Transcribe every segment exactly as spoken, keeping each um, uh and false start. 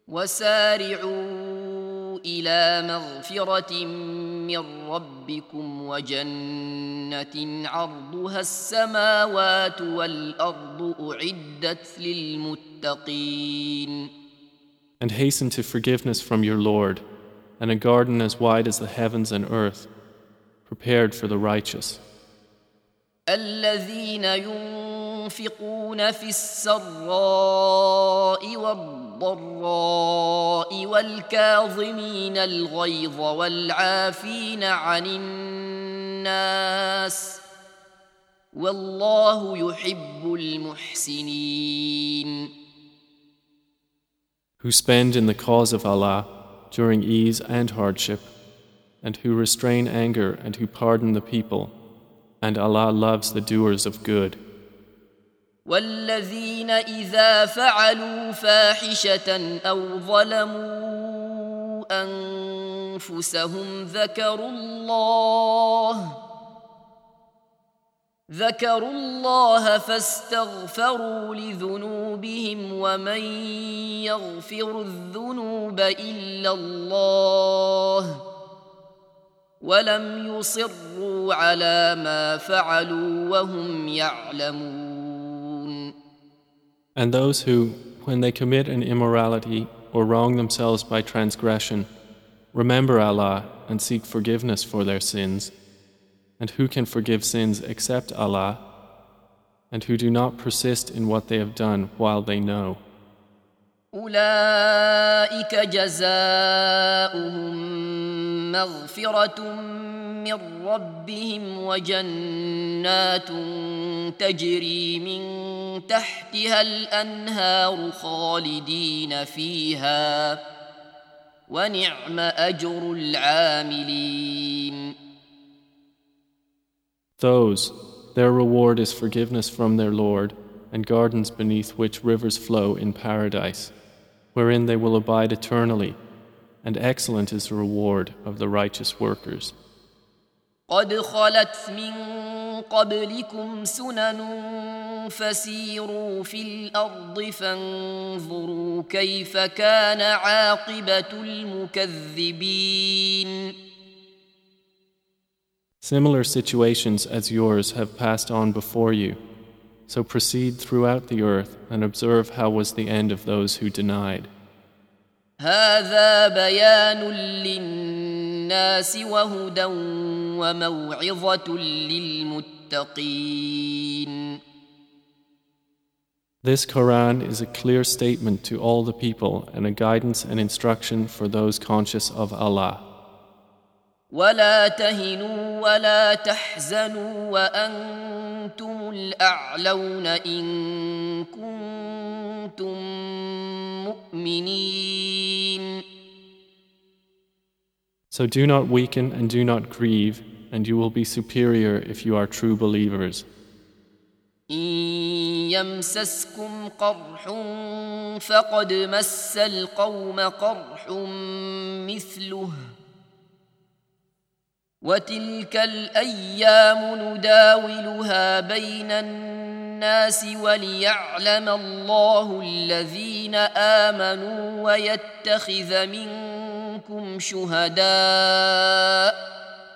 وسارعوا إلى مغفرة من ربكم وجنة عرضها السماوات والأرض أعدت للمتقين. And hasten to forgiveness from your Lord, and a garden as wide as the heavens and earth, prepared for the righteous. الذين ينفقون في السراء والضراء والكاظمين الغيظ والعافين عن الناس والله يحب المحسنين. Who spend in the cause of Allah during ease and hardship, and who restrain anger and who pardon the people, and Allah loves the doers of good. والذين إذا فعلوا فاحشة أو ظلموا أنفسهم ذكروا الله ذكروا الله فاستغفروا لذنوبهم ومن يغفر الذنوب إلا الله ولم يصروا على ما فعلوا وهم يعلمون. And those who, when they commit an immorality or wrong themselves by transgression, remember Allah and seek forgiveness for their sins, and who can forgive sins except Allah, and who do not persist in what they have done while they know. أولئك جزاؤهم مغفرة من ربهم وجنات تجري من تحتها الأنهار خالدين فيها ونعم أجر العاملين. Those, their reward is forgiveness from their Lord, and gardens beneath which rivers flow in paradise, wherein they will abide eternally, and excellent is the reward of the righteous workers. قد خلت من قبلكم سنن فسيروا في الأرض فانظروا كيف كان عاقبة المكذبين. Similar situations as yours have passed on before you, so proceed throughout the earth and observe how was the end of those who denied. هذا بيان للناس وهدى وموعظة للمتقين. This Quran is a clear statement to all the people and a guidance and instruction for those conscious of Allah. ولا تهنوا ولا تحزنوا وأنتم الأعلون إن كنتم مؤمنين. So do not weaken and do not grieve, and you will be superior if you are true believers. إن يمسسكم قرح فقد مس القوم قرح مثله وتلك الأيام نداولها بين الناس وليعلم الله الذين آمنوا ويتخذ منكم شهداء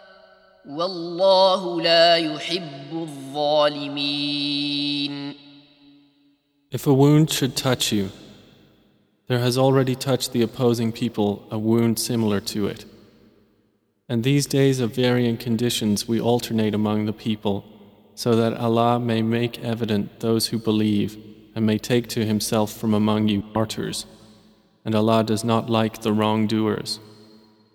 والله لا يحب الظالمين. If a wound should touch you, there has already touched the opposing people a wound similar to it. And these days of varying conditions we alternate among the people, so that Allah may make evident those who believe and may take to Himself from among you martyrs. And Allah does not like the wrongdoers.